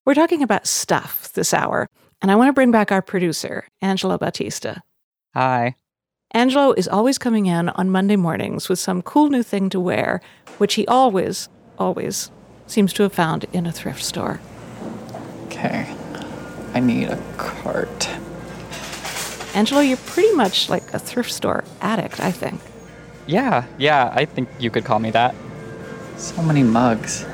We're talking about stuff this hour, and I want to bring back our producer, Angelo Bautista. Hi. Angelo is always coming in on Monday mornings with some cool new thing to wear, which he always seems to have found in a thrift store. Okay, I need a cart. Angelo, you're pretty much like a thrift store addict, I think. Yeah, I think you could call me that. So many mugs.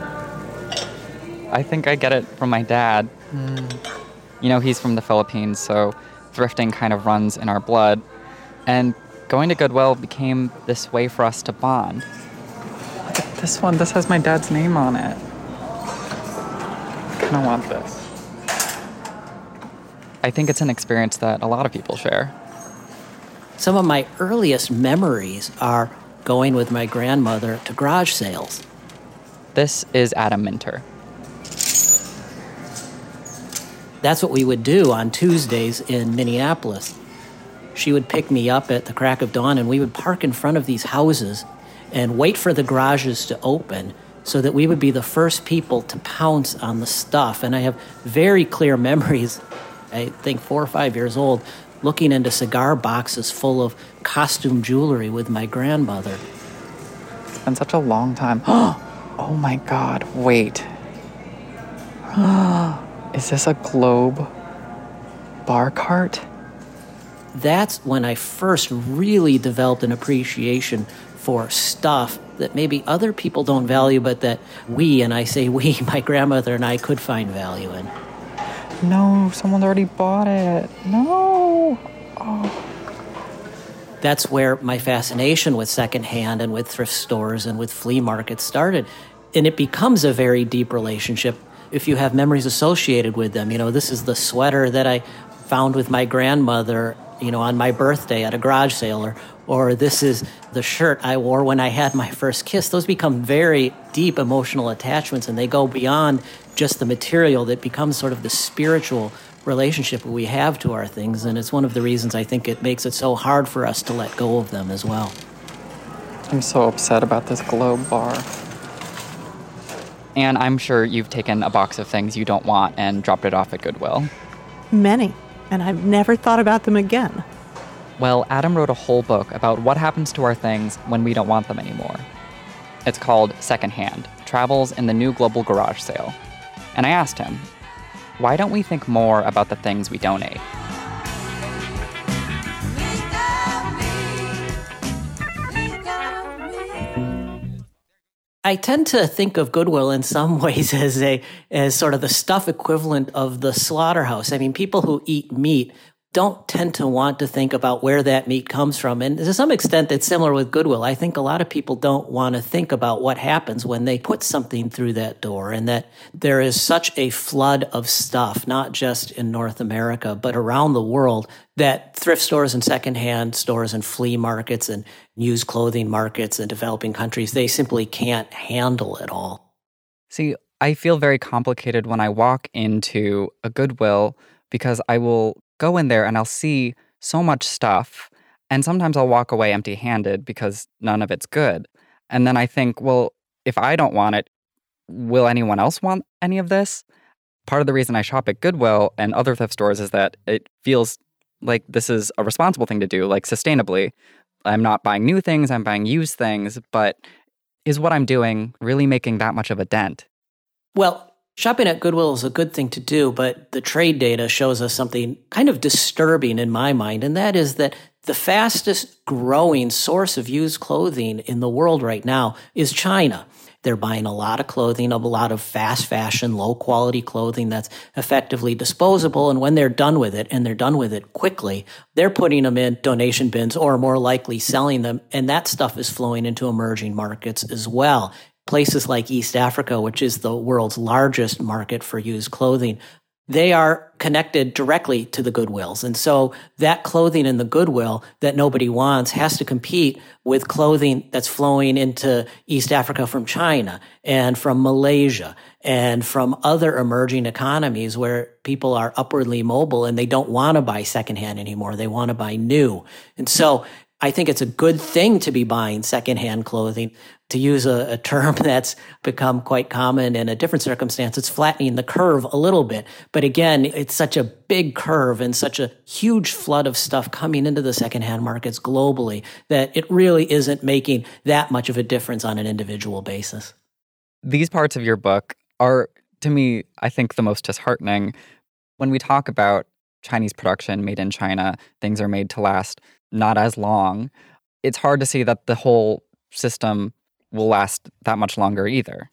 I think I get it from my dad. You know, he's from the Philippines, so thrifting kind of runs in our blood. And going to Goodwill became this way for us to bond. Look at this one. This has my dad's name on it. I kind of want this. I think it's an experience that a lot of people share. Some of my earliest memories are going with my grandmother to garage sales. This is Adam Minter. That's what we would do on Tuesdays in Minneapolis. She would pick me up at the crack of dawn, and we would park in front of these houses and wait for the garages to open so that we would be the first people to pounce on the stuff. And I have very clear memories, I think 4 or 5 years old, looking into cigar boxes full of costume jewelry with my grandmother. It's been such a long time. Oh my God, wait. Is this a Globe bar cart? That's when I first really developed an appreciation for stuff that maybe other people don't value, but that we, and I say we, my grandmother and I, could find value in. No, someone's already bought it. No. Oh. That's where my fascination with secondhand and with thrift stores and with flea markets started. And it becomes a very deep relationship if you have memories associated with them. You know, this is the sweater that I found with my grandmother, you know, on my birthday at a garage sale, or this is the shirt I wore when I had my first kiss. Those become very deep emotional attachments, and they go beyond just the material. That becomes sort of the spiritual relationship we have to our things, and it's one of the reasons I think it makes it so hard for us to let go of them as well. I'm so upset about this Globe bar. And I'm sure you've taken a box of things you don't want and dropped it off at Goodwill. Many, and I've never thought about them again. Well, Adam wrote a whole book about what happens to our things when we don't want them anymore. It's called Secondhand: Travels in the New Global Garage Sale. And I asked him, why don't we think more about the things we donate? I tend to think of Goodwill in some ways as sort of the stuff equivalent of the slaughterhouse. I mean, people who eat meat don't tend to want to think about where that meat comes from. And to some extent, it's similar with Goodwill. I think a lot of people don't want to think about what happens when they put something through that door, and that there is such a flood of stuff, not just in North America, but around the world, that thrift stores and secondhand stores and flea markets and used clothing markets in developing countries, they simply can't handle it all. See, I feel very complicated when I walk into a Goodwill because I will go in there and I'll see so much stuff, and sometimes I'll walk away empty-handed because none of it's good. And then I think, well, if I don't want it, will anyone else want any of this? Part of the reason I shop at Goodwill and other thrift stores is that it feels like this is a responsible thing to do, like sustainably. I'm not buying new things, I'm buying used things, but is what I'm doing really making that much of a dent? Well, shopping at Goodwill is a good thing to do, but the trade data shows us something kind of disturbing in my mind, and that is that the fastest growing source of used clothing in the world right now is China. They're buying a lot of clothing, a lot of fast fashion, low-quality clothing that's effectively disposable, and when they're done with it, and they're done with it quickly, they're putting them in donation bins or more likely selling them, and that stuff is flowing into emerging markets as well. Places like East Africa, which is the world's largest market for used clothing, they are connected directly to the Goodwills. And so that clothing in the Goodwill that nobody wants has to compete with clothing that's flowing into East Africa from China and from Malaysia and from other emerging economies where people are upwardly mobile and they don't want to buy secondhand anymore. They want to buy new. And so I think it's a good thing to be buying secondhand clothing. to use a term that's become quite common in a different circumstance, it's flattening the curve a little bit. But again, it's such a big curve and such a huge flood of stuff coming into the secondhand markets globally that it really isn't making that much of a difference on an individual basis. These parts of your book are, to me, I think the most disheartening. When we talk about Chinese production made in China, things are made to last not as long. It's hard to see that the whole system will last that much longer either.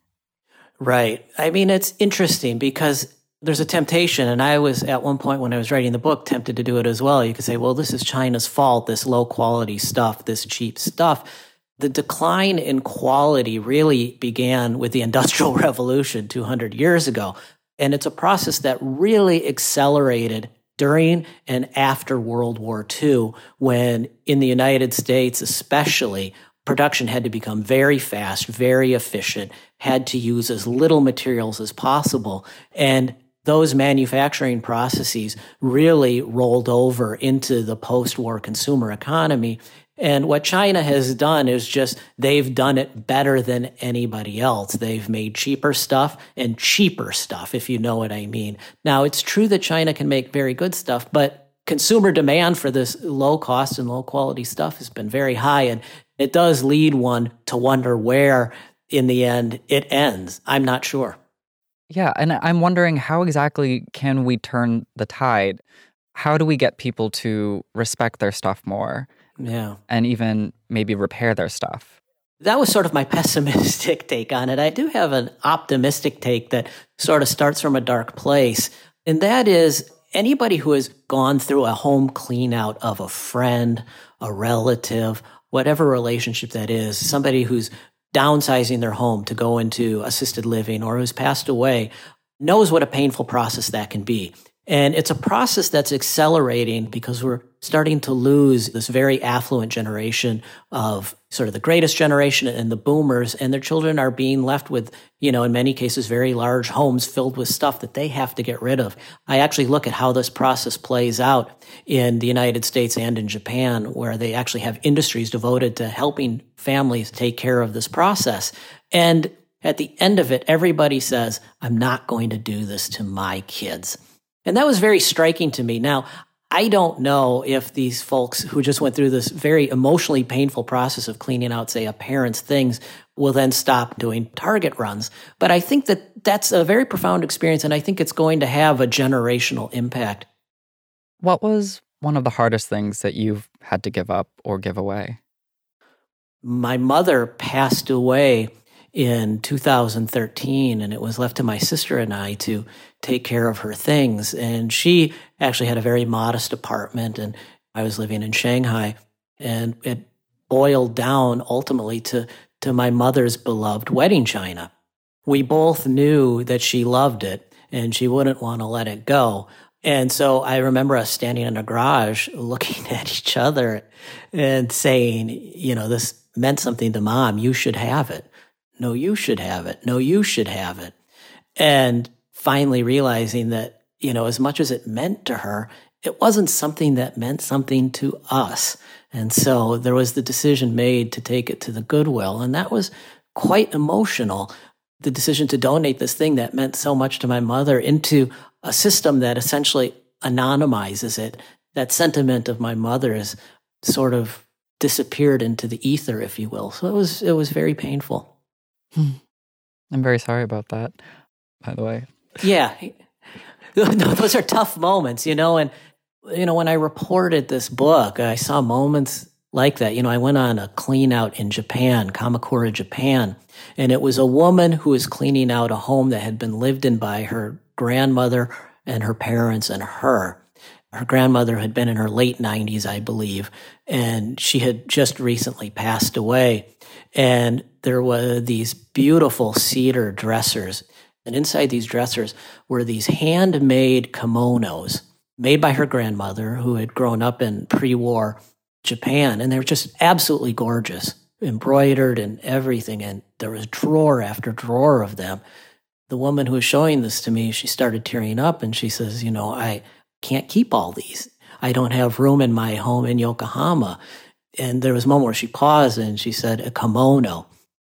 Right. I mean, it's interesting because there's a temptation, and I was at one point when I was writing the book tempted to do it as well. You could say, well, this is China's fault, this low quality stuff, this cheap stuff. The decline in quality really began with the Industrial Revolution 200 years ago. And it's a process that really accelerated during and after World War II, when in the United States especially, production had to become very fast, very efficient, had to use as little materials as possible. And those manufacturing processes really rolled over into the post-war consumer economy. And what China has done is just they've done it better than anybody else. They've made cheaper stuff and cheaper stuff, if you know what I mean. Now, it's true that China can make very good stuff, but consumer demand for this low cost and low quality stuff has been very high. And it does lead one to wonder where, in the end, it ends. I'm not sure. Yeah, and I'm wondering, how exactly can we turn the tide? How do we get people to respect their stuff more? Yeah. And even maybe repair their stuff? That was sort of my pessimistic take on it. I do have an optimistic take that sort of starts from a dark place. And that is anybody who has gone through a home clean out of a friend, a relative, whatever relationship that is, somebody who's downsizing their home to go into assisted living or who's passed away, knows what a painful process that can be. And it's a process that's accelerating because we're starting to lose this very affluent generation of sort of the greatest generation and the boomers, and their children are being left with, in many cases, very large homes filled with stuff that they have to get rid of. I actually look at how this process plays out in the United States and in Japan, where they actually have industries devoted to helping families take care of this process. And at the end of it, everybody says, I'm not going to do this to my kids. And that was very striking to me. Now, I don't know if these folks who just went through this very emotionally painful process of cleaning out, say, a parent's things will then stop doing Target runs. But I think that that's a very profound experience, and I think it's going to have a generational impact. What was one of the hardest things that you've had to give up or give away? My mother passed away in 2013, and it was left to my sister and I to take care of her things. And she actually had a very modest apartment, and I was living in Shanghai. And it boiled down ultimately to my mother's beloved wedding china. We both knew that she loved it, and she wouldn't want to let it go. And so I remember us standing in a garage looking at each other and saying, this meant something to Mom. You should have it. No, you should have it. No, you should have it. And finally realizing that, as much as it meant to her, it wasn't something that meant something to us. And so there was the decision made to take it to the Goodwill. And that was quite emotional. The decision to donate this thing that meant so much to my mother into a system that essentially anonymizes it. That sentiment of my mother's sort of disappeared into the ether, if you will. So it was very painful. I'm very sorry about that, by the way. Yeah. Those are tough moments, and, when I reported this book, I saw moments like that. I went on a clean out in Japan, Kamakura, Japan, and it was a woman who was cleaning out a home that had been lived in by her grandmother and her parents and her. Her grandmother had been in her late 90s, I believe, and she had just recently passed away. And there were these beautiful cedar dressers. And inside these dressers were these handmade kimonos made by her grandmother, who had grown up in pre-war Japan. And they were just absolutely gorgeous, embroidered and everything. And there was drawer after drawer of them. The woman who was showing this to me, she started tearing up and she says, I can't keep all these. I don't have room in my home in Yokohama. And there was a moment where she paused and she said, a kimono.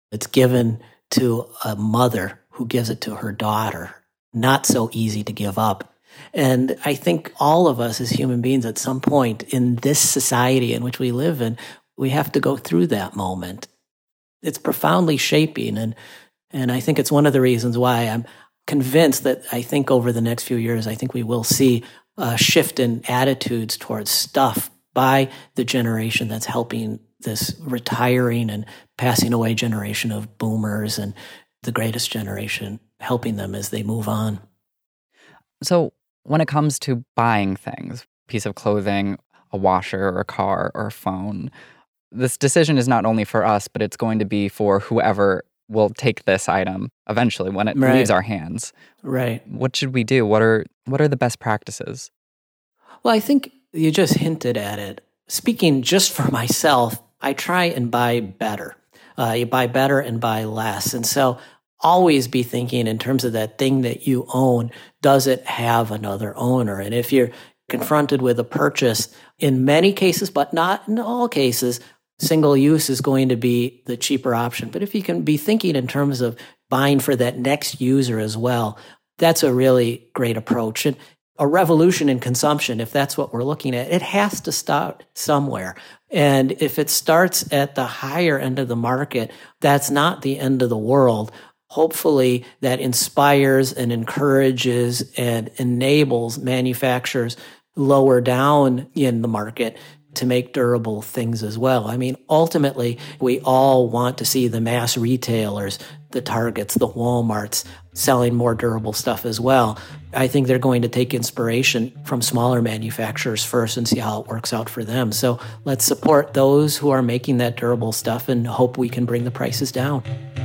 It's given to a mother who gives it to her daughter. Not so easy to give up. And I think all of us as human beings at some point in this society in which we live in, we have to go through that moment. It's profoundly shaping. And I think it's one of the reasons why I'm convinced that I think over the next few years, I think we will see a shift in attitudes towards stuff by the generation that's helping this retiring and passing away generation of boomers and the greatest generation, helping them as they move on. So when it comes to buying things, a piece of clothing, a washer or a car or a phone, this decision is not only for us, but it's going to be for whoever will take this item eventually when it leaves our hands. Right. What should we do? What are the best practices? Well, I think you just hinted at it. Speaking just for myself, I try and buy better. You buy better and buy less. And so always be thinking in terms of that thing that you own, does it have another owner? And if you're confronted with a purchase, in many cases, but not in all cases, single use is going to be the cheaper option. But if you can be thinking in terms of buying for that next user as well, that's a really great approach. And a revolution in consumption, if that's what we're looking at, it has to start somewhere. And if it starts at the higher end of the market, that's not the end of the world. Hopefully that inspires and encourages and enables manufacturers lower down in the market to make durable things as well. I mean, ultimately, we all want to see the mass retailers, the Targets, the Walmarts, selling more durable stuff as well. I think they're going to take inspiration from smaller manufacturers first and see how it works out for them. So let's support those who are making that durable stuff and hope we can bring the prices down.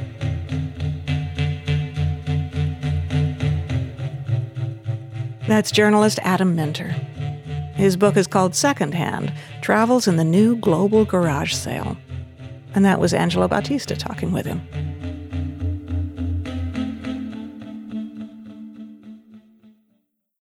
That's journalist Adam Minter. His book is called Secondhand: Travels in the New Global Garage Sale. And that was Angelo Bautista talking with him.